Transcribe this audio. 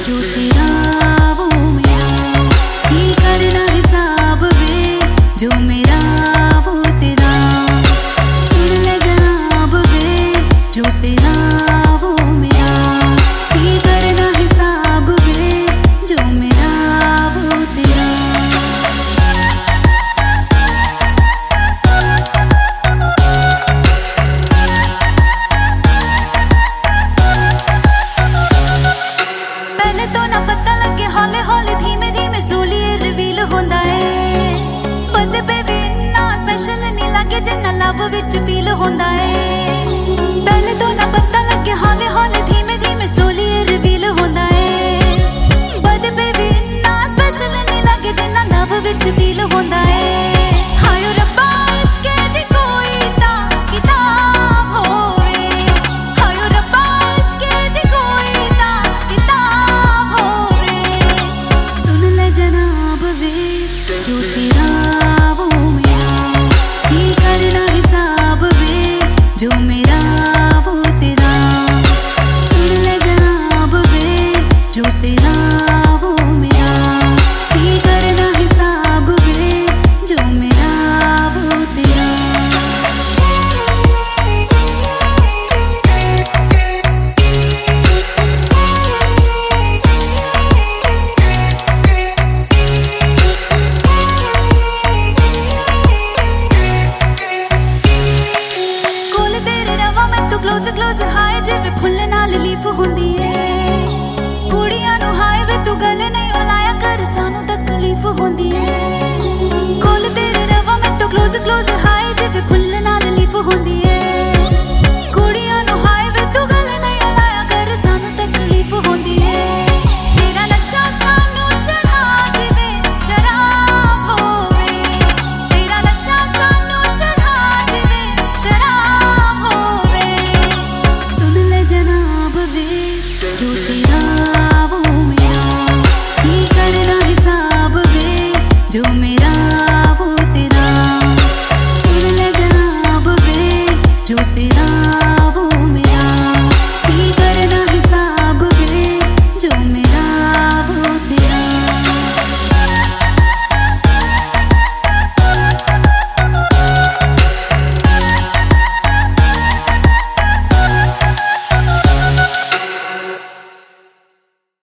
जो तेरा वो मेरा, की करना हिसाब वे, जो मेरा वो तेरा। सुन ले जनाब वे, जो तेरा वो मेरा, की करना हिसाब वे, जो मेरा वो तेरा। पहले तो ना पता लगे, हौले हौले धीमे धीमे स्लोली रिवील होंदा है। बदे बेबी इन्ना स्पेशल नहीं लगे जिन्ना लव विच फील होंदा है। पहले तो ना पता लगे, हौले हौले धीमे धीमे स्लोली रिवील होंदा है। बदे बेबी इन्ना स्पेशल नहीं लगे जिन्ना लव विच फील होंदा है। हायो रब्बा इश्के दी कोई तां किताब होवे, हायो रब्बा इश्के दी कोई तां किताब होवे। सुन ले जनाब वे, जो तेरा वो मेरा, की करना हिसाब वे, जो मेरा वो तेरा। सुन ले जनाब वे, जो तेरा वो मेरा, की करना हिसाब वे, जो मेरा वो तेरा। कोल तेरे रवा मैं तू क्लोज क्लोज हाय, जिवें फुੱਲ नाल लीफ हुंदी है। कुड़ियां नू हाय वे तू गल नहीं उलाया कर, सानू तकलीफ हुंदी है। कोल तेरे रवा मैं तू क्लोज क्लोज हाय,